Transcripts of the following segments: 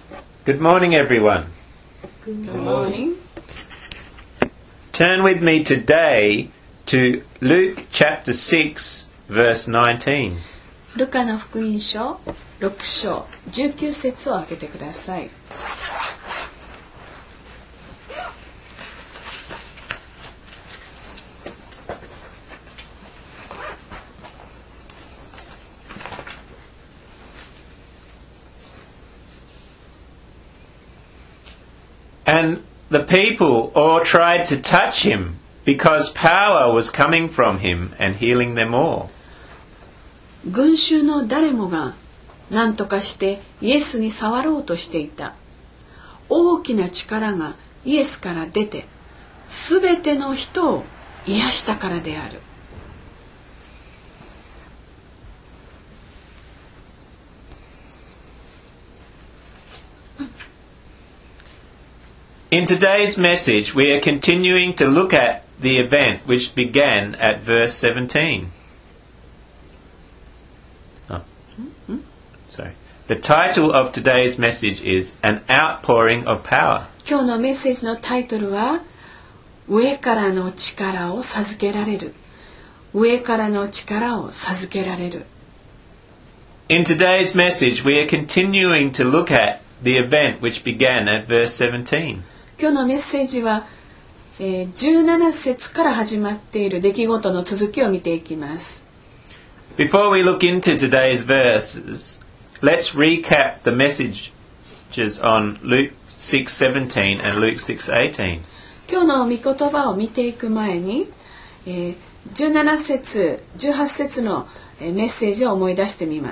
Good morning, everyone. Good morning. Turn with me today to Luke chapter 6, verse 19. ルカの福音書6章19節を開けてください。 And the people all tried to touch him because power was coming from him and healing them all. 群衆の誰もが何とかしてイエスに触ろうとしていた。大きな力がイエスから出て、すべての人を癒したからである。 In today's message, we are continuing to look at the event which began at verse 17. The title of today's message is An Outpouring of Power. 今日のメッセージのタイトルは、上からの力を授けられる。上からの力を授けられる。 In today's message, we are continuing to look at the event which began at verse 17. 今日のメッセージは、17節から始まっている出来事の続きを見ていきます。 Before we look into today's verses, let's recap the messages on Luke 6:17 and Luke 6:18. 今日の御言葉を見ていく前に、17節、18節のメッセージを思い出してみます。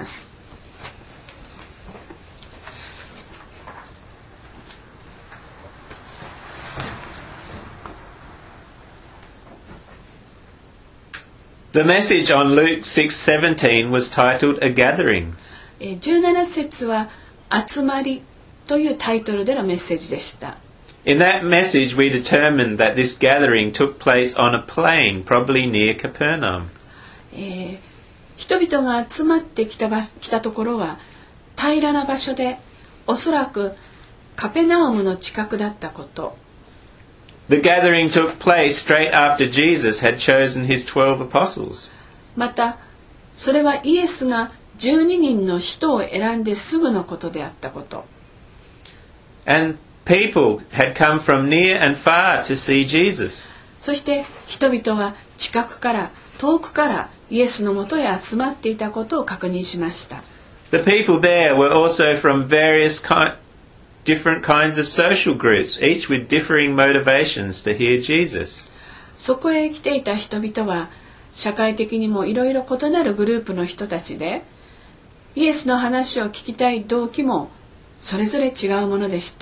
The message on Luke 6:17 was titled A Gathering. 17節は集まりというタイトルでのメッセージでした。 In that message, we determined that this gathering took place on a plain, probably near Capernaum. 人々が集まってきたところは平らな場所で、おそらくカペナウムの近くだったこと。 The gathering took place straight after Jesus had chosen his 12 apostles. また、それはイエスが12人の使徒を選んですぐのことであったこと。 And people had come from near and far to see Jesus. そして人々は近くから遠くからイエスのもとへ集まっていたことを確認しました。 The people there were also from various different kinds of social groups, each with differing motivations to hear Jesus. そこへ来ていた人々は社会的にもいろいろ異なるグループの人たちで、イエスの話を聞きたい動機もそれぞれ違うものでした。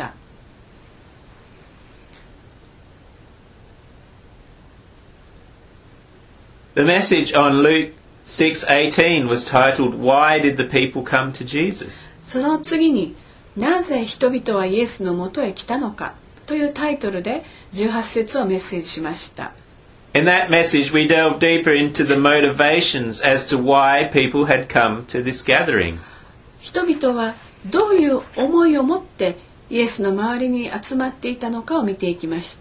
The message on Luke 6:18 was titled, Why did the people come to Jesus? その次に、なぜ人々はイエスのもとへ来たのかというタイトルで18節をメッセージしました。 In that message, we delve deeper into the motivations as to why people had come to this gathering. 人々はどういう思いを持ってイエスの周りに集まっていたのかを見ていきました。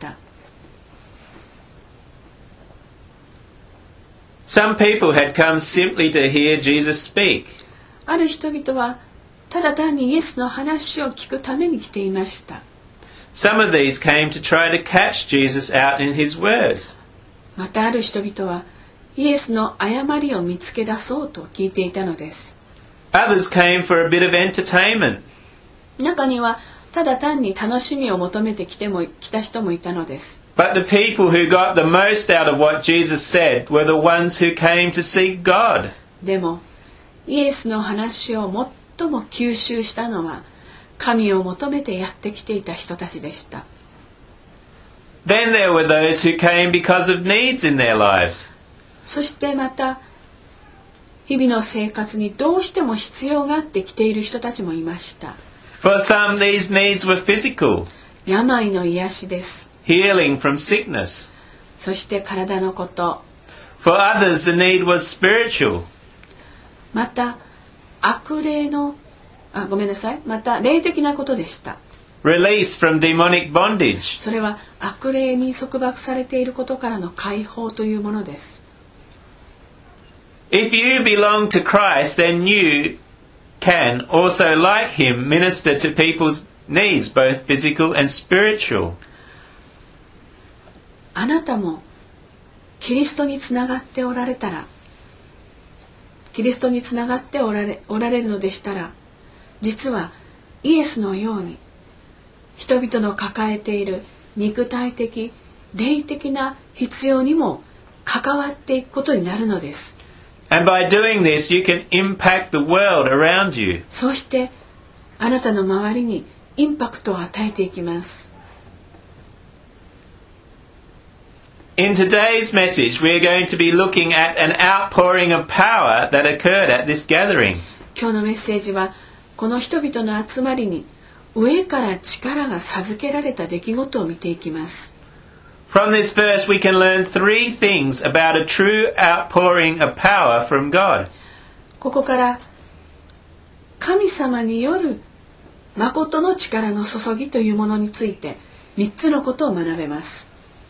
Some people had come simply to hear Jesus speak. ある人々はただ単にイエスの話を聞くために来ていました。 Some of these came to try to catch Jesus out in his words. またある人々はイエスの誤りを見つけ出そうと聞いていたのです。 Others came for a bit of entertainment. 中にはただ単に楽しみを求めて来た人もいたのです。 But the people who got the most out of what Jesus said were the ones who came to seek God. でもイエスの話を最も吸収したのは神を求めてやってきていた人たちでした。 Then there were those who came because of needs in their lives. そしてまた日々の生活にどうしても必要があって来ている人たちもいました。 For some, these needs were physical. 病の癒しです。 Healing from sickness. そして体のこと。 For others, the need was spiritual. また悪霊のごめんなさい。また霊的なことでした。 Release from demonic bondage. それは悪霊に束縛されていることからの解放というものです。 If you belong to Christ, then you can also, like him, minister to people's needs, both physical and spiritual. あなたもキリストにつながっておられたら、キリストにつながっておられるのでしたら、実はイエスのように人々の抱えている肉体的、霊的な必要にも関わっていくことになるのです。 And by doing this, you can impact the world around you. そしてあなたの周りにインパクトを与えていきます。 In today's message, we are going to be looking at an outpouring of power that occurred at this gathering. 今日のメッセージはこの人々の集まりに上から力が授けられた出来事を見ていきます。 From this verse, we can learn three things about a true outpouring of power from God. ここから神様による誠の力の注ぎというものについて3つのことを学べます。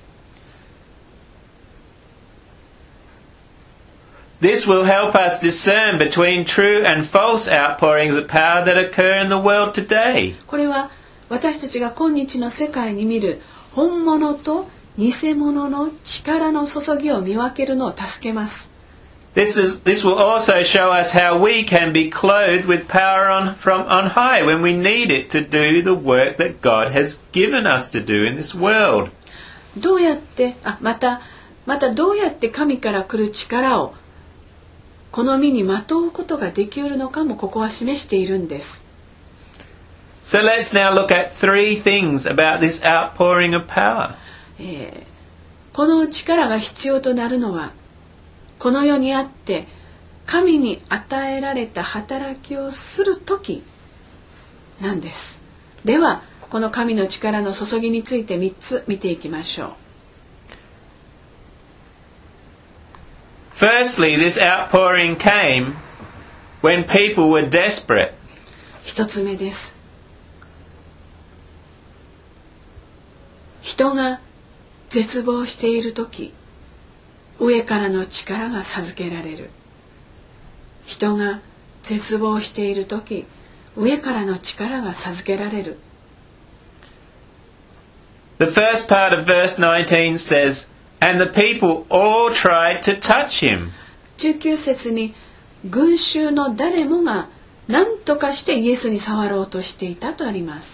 This will help us discern between true and false outpourings of power that occur in the world today. これは私たちが今日の世界に見る本物と偽物の力の注ぎを見分けるのを助けます。 This will also show us how we can be clothed with power from on high when we need it to do the work that God has given us to do in this world. どうやってまたどうやって神から来る力をこの身にまとうことができるのかもここは示しているんです。 So let's now look at three things about this outpouring of power. この力が必要となるのはこの世にあって神に与えられた働きをするときなんです。ではこの神の力の注ぎについて3つ見ていきましょう。 Firstly, this outpouring came when people were desperate. 一つ目です。人が絶望しているとき、上からの力が授けられる。人が絶望しているとき、上からの力が授けられる。 The first part of verse 19 says, And the people all tried to touch him. 19節に群衆の誰もが何とかしてイエスに触ろうとしていたとあります。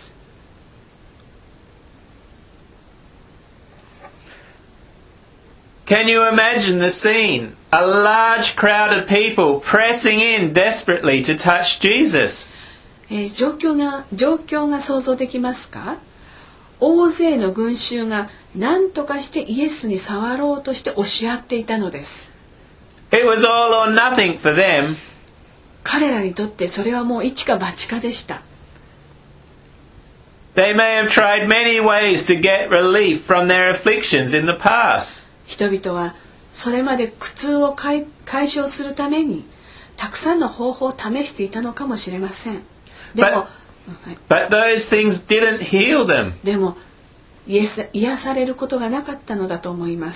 Can you imagine the scene? A large crowd of people pressing in desperately to touch Jesus. 状況が想像できますか？大勢の群衆が何とかしてイエスに触ろうとして押し合っていたのです。 It was all or nothing for them. 彼らにとってそれはもう一か八かでした。 They may have tried many ways to get relief from their afflictions in the past. 人々はそれまで苦痛を解消するためにたくさんの方法を試していたのかもしれません。でも But those things didn't heal them. でも癒されることがなかったのだと思います。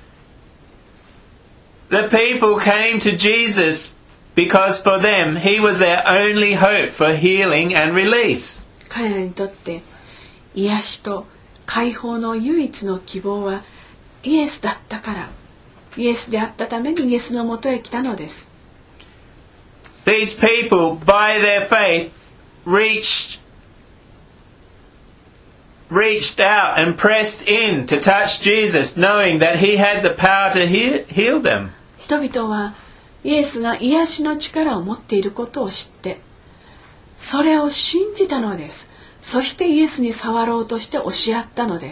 The people came to Jesus because for them he was their only hope for healing and release. 彼らにとって癒しと解放の唯一の希望はイエスだったから、イエスであったためにイエスのもとへ来たのです。 These people, by their faith, reached out and pressed in to touch Jesus, knowing that he had the power to heal them. 人々はイエスが癒しの力を持っていることを知って、それを信じたのです。そしてイエスに触ろうとして押し合ったのです。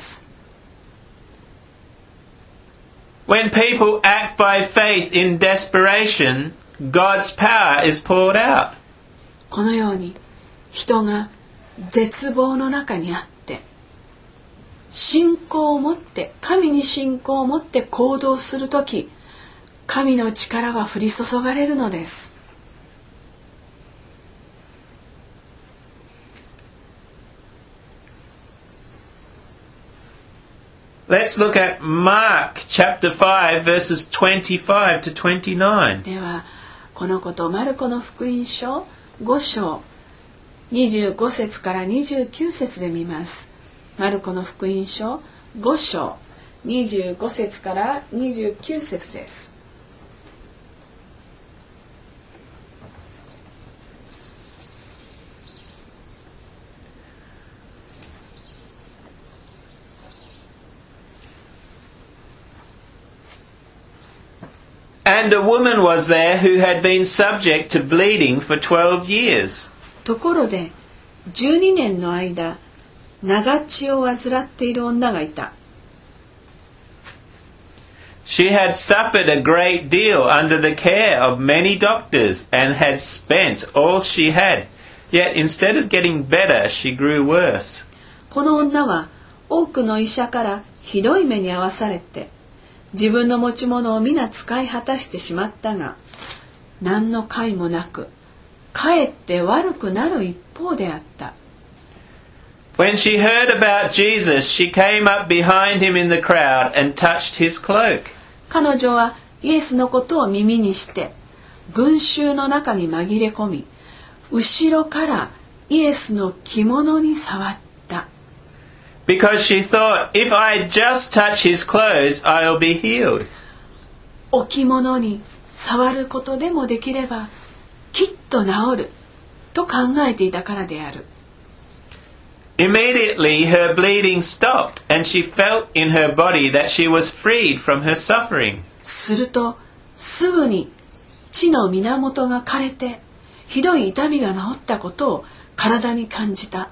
When people act by faith in desperation, God's power is poured out. このように人が絶望の中にあって信仰を持って神に信仰を持って行動するとき、神の力は降り注がれるのです。 Let's look at Mark chapter 5 verses 25 to 29. ではこのことをマルコの福音書5章25節から29節で見ます。マルコの福音書5章25節から29節です。 And a woman was there who had been subject to bleeding for 12 years. ところで12年の間長血を患っている女がいた。 She had suffered a great deal under the care of many doctors and had spent all she had. Yet instead of getting better, she grew worse. この女は多くの医者からひどい目に遭わされて自分の持ち物を皆使い果たしてしまったが何の甲斐もなくかえって悪くなる一方であった。 When she heard about Jesus, she came up behind him in the crowd and touched his cloak. 彼女はイエスのことを耳にして群衆の中に紛れ込み後ろからイエスの着物に触った。 Because she thought, if I just touch his clothes, I'll be healed. お着物に触ることでもできればきっと治ると考えていたからである。 Immediately her bleeding stopped and she felt in her body that she was freed from her suffering. するとすぐに血の源が枯れてひどい痛みが治ったことを体に感じた。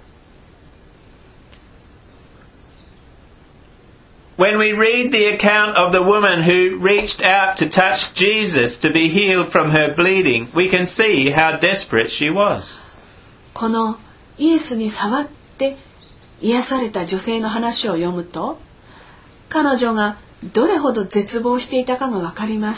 When we read the account of the woman who reached out to touch Jesus to be healed from her bleeding, we can see how desperate she was. このイエスに触って癒された女性の話を読むと、彼女がどれほど絶望していたかがわかります。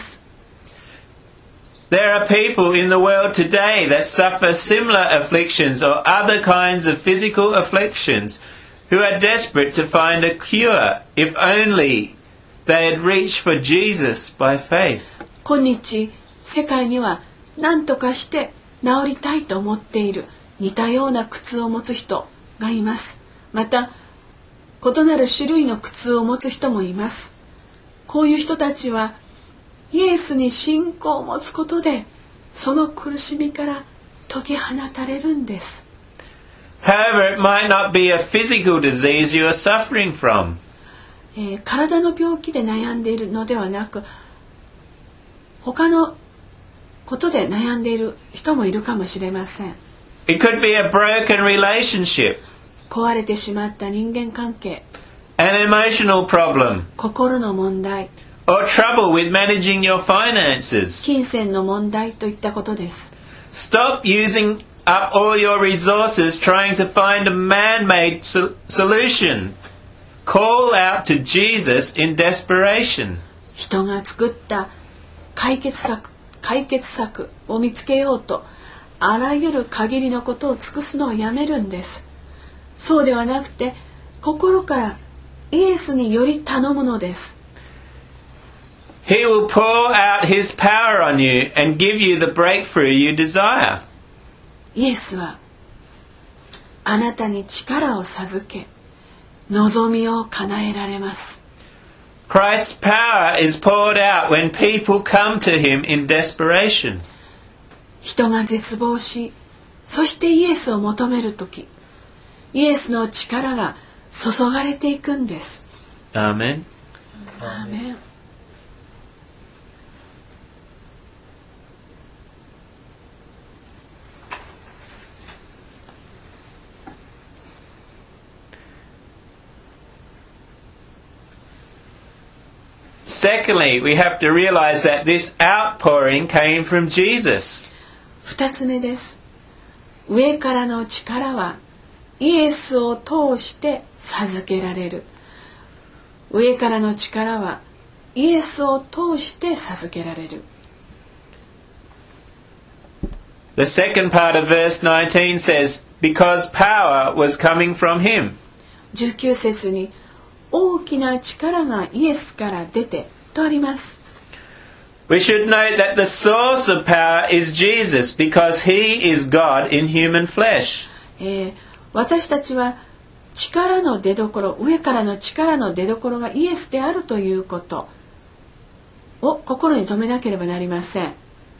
There are people in the world today that suffer similar afflictions or other kinds of physical afflictions who are desperate to find a cure if only they had reached for Jesus by faith. 今日世界には何とかして治りたいと思っている似たような苦痛を持つ人がいます。また異なる種類の苦痛を持つ人もいます。こういう人たちはイエスに信仰を持つことでその苦しみから解き放たれるんです。 However, it might not be a physical disease you are suffering from. 体の病気で悩んでいるのではなく他のことで悩んでいる人もいるかもしれません。 It could be a broken relationship, 壊れてしまった人間関係、 an emotional problem, 心の問題、 or trouble with managing your finances. 金銭の問題といったことです。 Stop using up all your resources trying to find a man-made solution. Call out to Jesus in desperation. 人が作った解決策を見つけようとあらゆる限りのことを尽くすのをやめるんです。そうではなくて心からイエスにより頼むのです。 He will pour out his power on you and give you the breakthrough you desire. イエスはあなたに力を授け望みを叶えられます。 Christ's power is poured out when people come to him in desperation. 人が絶望しそしてイエスを求めるときイエスの力が注がれていくんです。 Amen. アーメン。 Secondly, we have to realize that this outpouring came from Jesus. 二つ目です。上からの力はイエスを通して授けられる。上からの力はイエスを通して授けられる。 The second part of verse 19 says, because power was coming from him. 19節に大きな力がイエスから出てとあります。 We should note that the source of power is Jesus because he is God in human flesh. 私たちは力の出所、上からの力の出所がイエスであるということを心に留めなければなりません。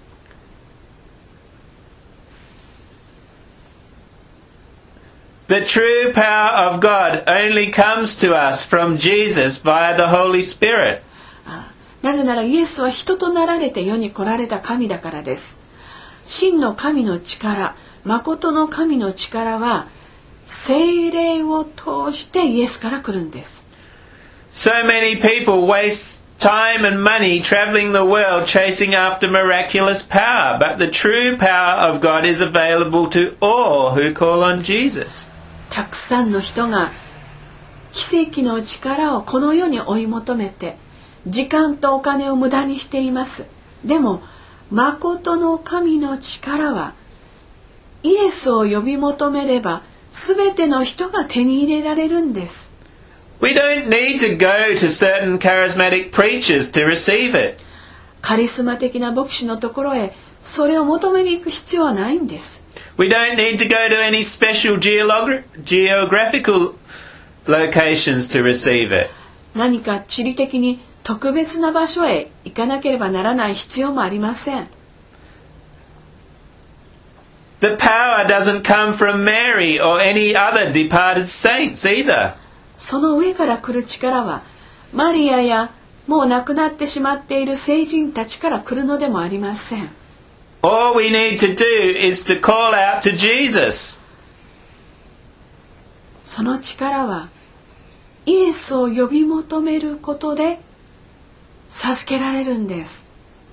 The true power of God only comes to us from Jesus via the Holy Spirit. なぜならイエスは人となられて世に来られた神だからです。真の神の力、誠の神の力は聖霊を通してイエスから来るんです。 So many people waste time and money traveling the world chasing after miraculous power, but the true power of God is available to all who call on Jesus. たくさんの人が奇跡の力をこの世に追い求めて時間とお金を無駄にしています。でも誠の神の力はイエスを呼び求めればすべての人が手に入れられるんです。 We don't need to go to certain charismatic preachers to receive it. カリスマ的な牧師のところへそれを求めに行く必要はないんです。 We don't need to go to any special geographical locations to receive it. 何か地理的に特別な場所へ行かなければならない必要もありません。 The power doesn't come from Mary or any other departed saints either. その上から来る力はマリアやもう亡くなってしまっている聖人たちから来るのでもありません。 All we need to do is to call out to Jesus. その力はイエスを呼び求めることで授けられるんです。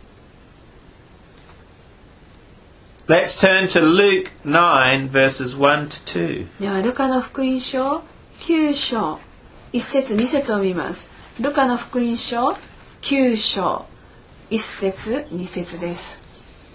Let's turn to Luke 9 verses 1 to 2. ではルカの福音書9章1節2節を見ます。ルカの福音書9章1節2節です。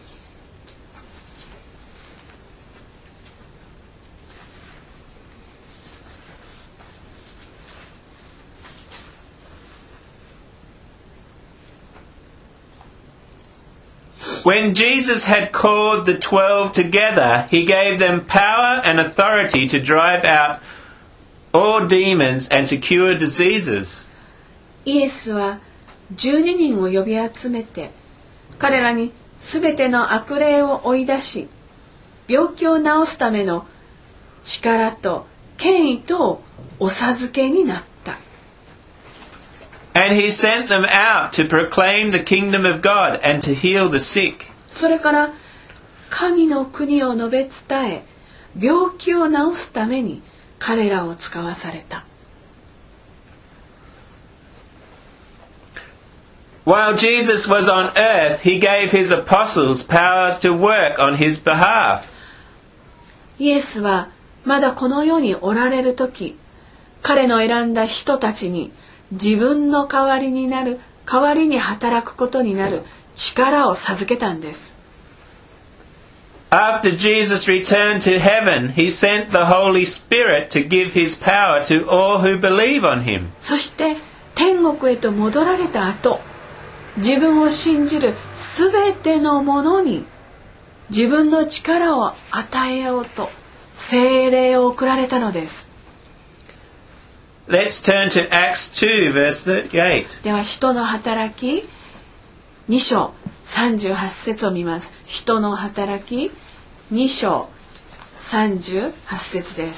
When Jesus had called the 12 together, he gave them power and authority to drive out all demons and to cure diseases. イエスは12人を呼び集めて、彼らにすべての悪霊を追い出し、病気を治すための力と権威とをお授けになった。 And he sent them out to proclaim the kingdom of God and to heal the sick. それから神の国を述べ伝え、病気を治すために彼らを使わされた。 While Jesus was on earth, he gave his apostles power to work on his behalf. イエスはまだこの世におられるとき、彼の選んだ人たちに自分の代わりに働くことになる力を授けたんです。 After Jesus returned to heaven, he sent the Holy Spirit to give his power to all who believe on him. そして天国へと戻られた後、自分を信じるすべてのものに自分の力を与えようと聖霊を送られたのです。 Let's turn to Acts 2 verse 38. では使徒の働き2章38節を見ます。使徒の働き2章38節です。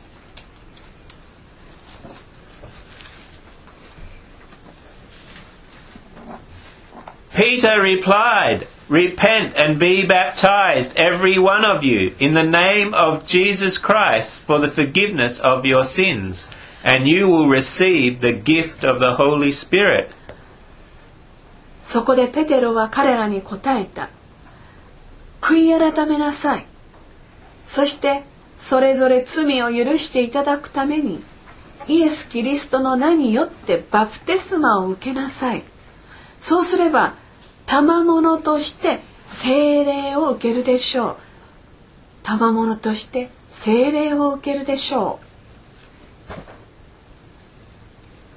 Peter replied, "Repent and be baptized, every one of you, in the name of Jesus Christ for the forgiveness of your sins, and you will receive the gift of the Holy Spirit." そこでペテロは彼らに答えた。悔い改めなさい。そしてそれぞれ罪を許していただくためにイエス・キリストの名によってバプテスマを受けなさい。そうすれば賜物として聖霊を受けるでしょう。賜物として聖霊を受けるでしょう。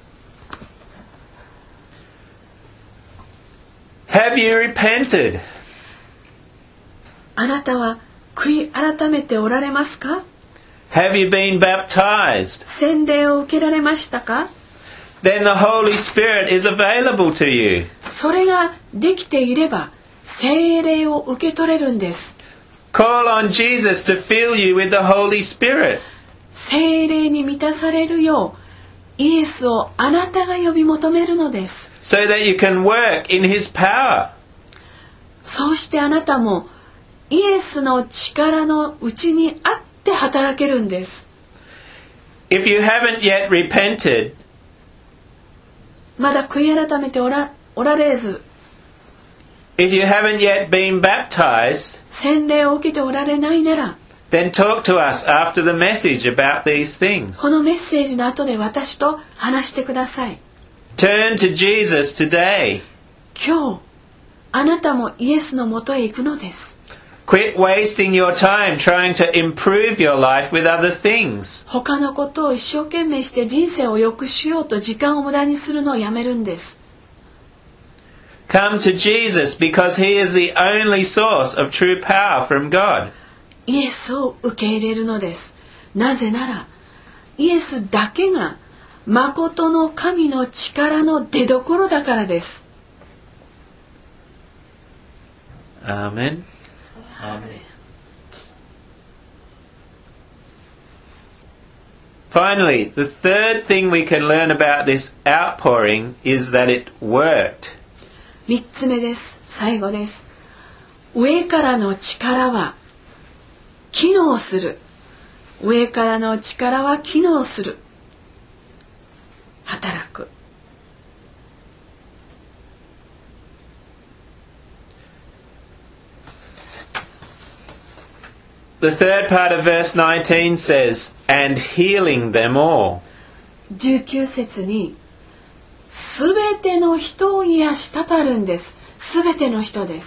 Have you repented? あなたは悔い改めておられますか？ Have you been baptized? 洗礼を受けられましたか？ Then the Holy Spirit is available to you. それができていれば聖霊を受け取れるんです。 Call on Jesus to fill you with the Holy Spirit. 聖霊に満たされるようイエスをあなたが呼び求めるのです。 So that you can work in His power. そうしてあなたもイエスの力のうちにあって働けるんです。 If you haven't yet repented, まだ悔い改めておられず、 if you haven't yet been baptized, 洗礼を受けておられないなら、 then talk to us after the message about these things. このメッセージの後で私と話してください。 Turn to Jesus today. 今日あなたもイエスのもとへ行くのです。 Quit wasting your time trying to improve your life with other things. 他のことを一生懸命して人生を良くしようと時間を無駄にするのをやめるんです。 Come to Jesus because He is the only source of true power from God. イエスを受け入れるのです。なぜならイエスだけが誠の神の力の出所だからです。 Amen. Amen. Finally, the third thing we can learn about this outpouring is that it worked. 3つ目です。最後です。上からの力は機能する。上からの力は機能する。働く。 The third part of verse 19 says, and healing them all. 19節にすべての人を癒したとあるんです。すべての人です。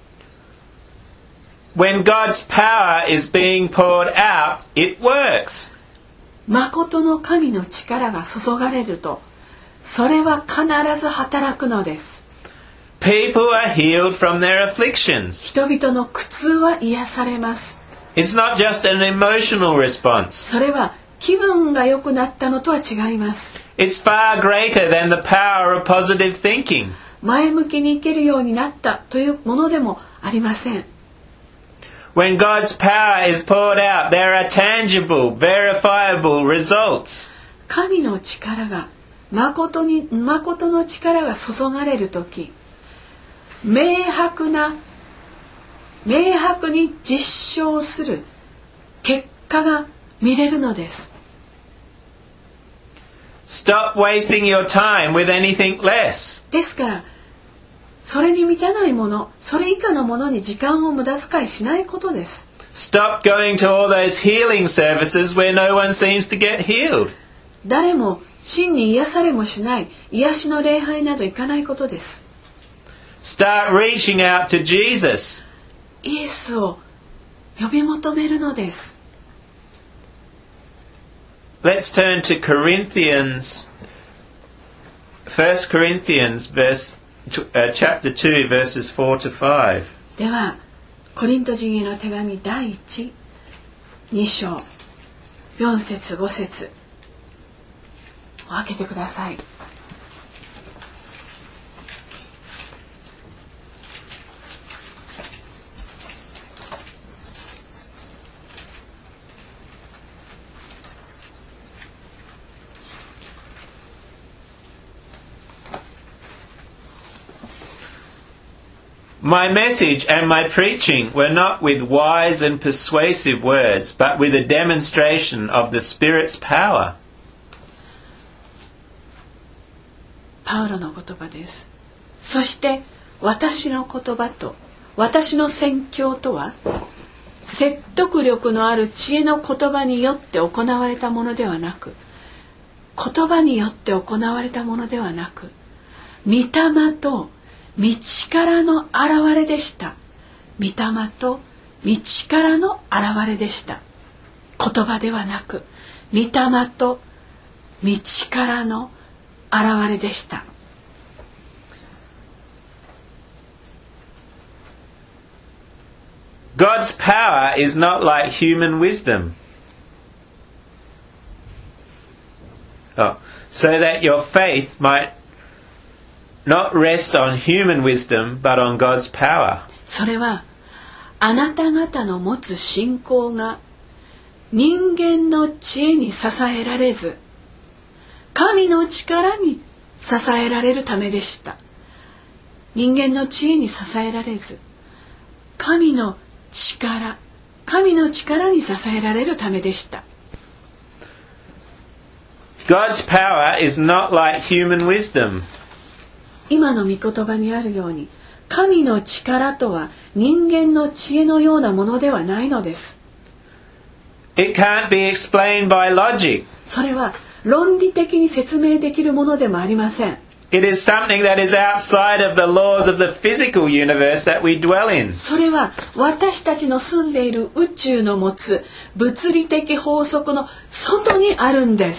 When God's power is being poured out, it works. 誠の神の力が注がれると、それは必ず働くのです。 People are healed from their afflictions. 人々の苦痛は癒されます。 It's not just an emotional response. それは気分が良くなったのとは違います。 It's far greater than the power of positive thinking. 前向きに生きるようになったというものでもありません。 When God's power is poured out, there are tangible, verifiable results. 神の力が誠の力が注がれるとき、明白に実証する結果が見れるのです。 Stop wasting your time with anything less. ですからそれに満たないもの、それ以下のものに時間を無駄遣いしないことです。 Stop going to all those healing services where no one seems to get healed. 誰も真に癒されもしない癒しの礼拝など行かないことです。 Start reaching out to Jesus. イエスを呼び求めるのです。 Let's turn to Corinthians, 1 Corinthians chapter 2 verses 4 to 5. ではコリント人への手紙第1、2章4節5節を開けてください。 My message and my preaching were not with wise and persuasive words, but with a demonstration of the Spirit's power. パウロの言葉です。そして私の言葉と私の宣教とは説得力のある知恵の言葉によって行われたものではなく、言葉によって行われたものではなく、御霊と道からの現れでした。御霊と道からの現れでした。言葉ではなく、御霊と道からの現れでした。 God's power is not like human wisdom. So that your faith might not rest on human wisdom, but on God's power. それはあなた方の持つ信仰が人間の知恵に支えられず、神の力に支えられるためでした。人間の知恵に支えられず、神の力に支えられるためでした。 God's power is not like human wisdom. 今の御言葉にあるように、神の力とは人間の知恵のようなものではないのです。 It can't be explained by logic. それは論理的に説明できるものでもありません。 It is something that is outside of the laws of the physical universe that we dwell in. それは私たちの住んでいる宇宙の持つ物理的法則の外にあるんです。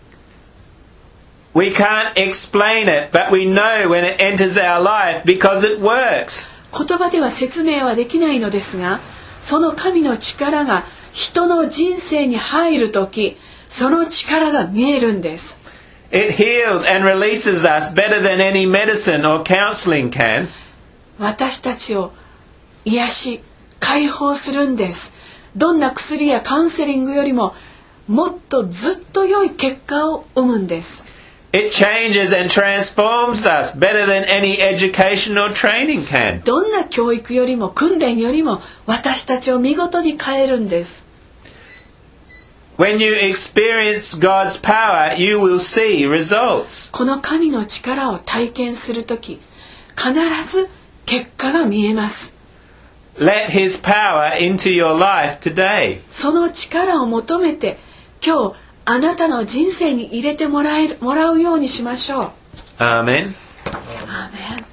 We can't explain it, but we know when it enters our life because it works. 言葉では説明はできないのですが、その神の力が人の人生に入るとき、その力が見えるんです。 It heals and releases us better than any medicine or counseling can. 私たちを癒し、解放するんです。どんな薬やカウンセリングよりももっとずっと良い結果を生むんです。 It changes and transforms us better than any educational training can. どんな教育よりも訓練よりも私たちを見事に変えるんです。 When you experience God's power, you will see results. この神の力を体験するとき、必ず結果が見えます。 Let His power into your life today. その力を求めて、今日あなたの人生に入れてもらうようにしましょう。 Amen. アーメン。